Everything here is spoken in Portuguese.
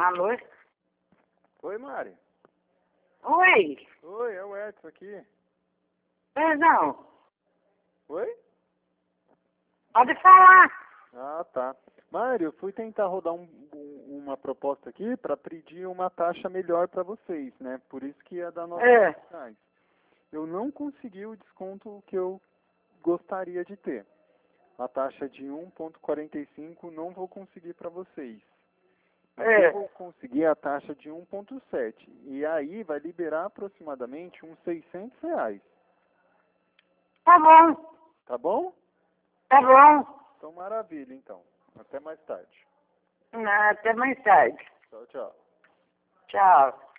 Alô? Oi, Mari. Oi? Oi, é o Edson aqui. Perdão. Oi? Pode falar. Ah, tá. Mari, eu fui tentar rodar uma proposta aqui para pedir uma taxa melhor para vocês, né? Por isso que ia dar R$ 900. Eu não consegui o desconto que eu gostaria de ter. A taxa de 1,45 não vou conseguir para vocês. Eu vou conseguir a taxa de 1,7. E aí vai liberar aproximadamente uns R$ 600. Tá bom. Tá bom? Tá bom. Então, maravilha, então. Até mais tarde. Até mais tarde. Tchau, tchau. Tchau.